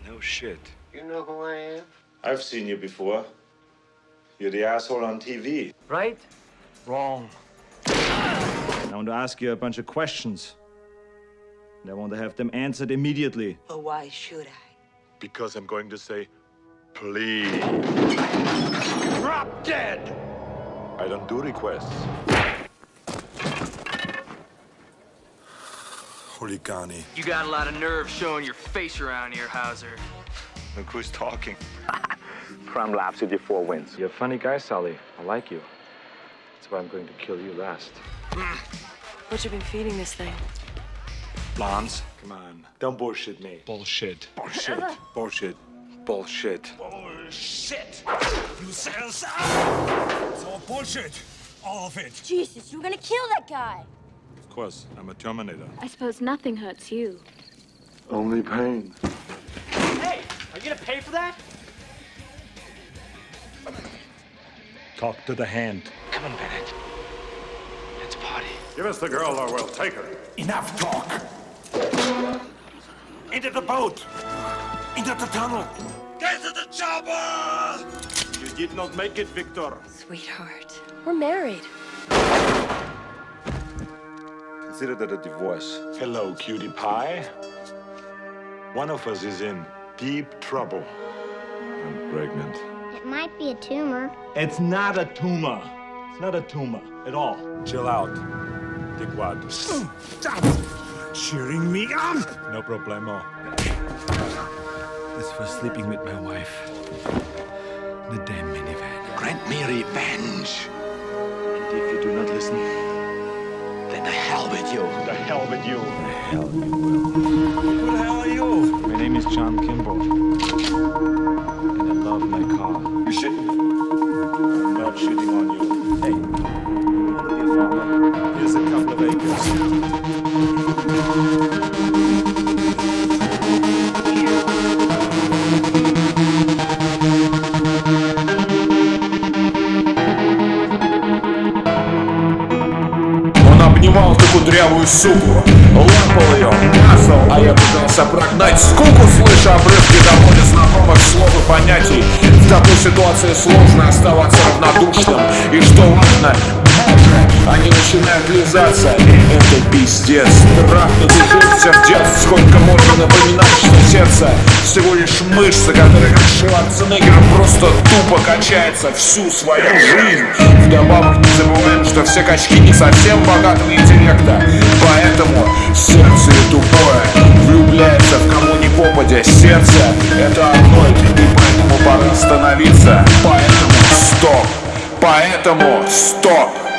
No shit. You know who I am? I've seen you before. You're the asshole on TV. Right? Wrong. I want to ask you a bunch of questions. And I want to have them answered immediately. But why should I? Because I'm going to say, please. Drop dead! I don't do requests. Huligani. You got a lot of nerve showing your face around here, Hauser. Look who's talking. Crime Labs with your 4 wins. You're a funny guy, Sully. I like you. That's why I'm going to kill you last. What you been feeding this thing? Lance, come on. Don't bullshit me. Bullshit. Bullshit. Bullshit. Bullshit. Bullshit! You said so! It's all bullshit. All of it. Jesus, you were gonna kill that guy. Of course, I'm a Terminator. I suppose nothing hurts you. Only pain. Hey, are you gonna pay for that? Talk to the hand. Come on, Bennett. Let's party. Give us the girl or we'll take her. Enough talk. Into the boat. Into the tunnel. Get to the chopper! You did not make it, Victor. Sweetheart. We're married. Consider that a divorce. Hello, cutie pie. One of us is in deep trouble. I'm pregnant. It might be a tumor. It's not a tumor. It's not a tumor at all. Chill out. Dickwad. Stop cheering me up! No problemo. This was sleeping with my wife. The damn minivan. Grant me revenge. And if you do not listen, Then the hell with you. The hell with you. the hell you will. Who the hell are you? My name is John Kimball. And I love my car. You shouldn't. I'm not shitting on you. Hey, you want to be a farmer? Here's a couple of acres. Он обнимал ту кудрявую суку, лапал ее, мазал, а я пытался прогнать скуку, слыша обрывки довольно знакомых слов и понятий. В такой ситуации сложно оставаться равнодушным. И что важно, они начинают лизаться. Это пиздец, трахнутый жир сердец. Сколько можно напоминать, что сердце всего лишь мышца, которая как Шварценеггер просто тупо качается всю свою жизнь. Вдобавок не забываем, что все качки не совсем богатого интеллекта. Поэтому сердце и тупое влюбляется в кого ни попадя. Сердце — это Арнольд, и поэтому пора остановиться. Поэтому стоп.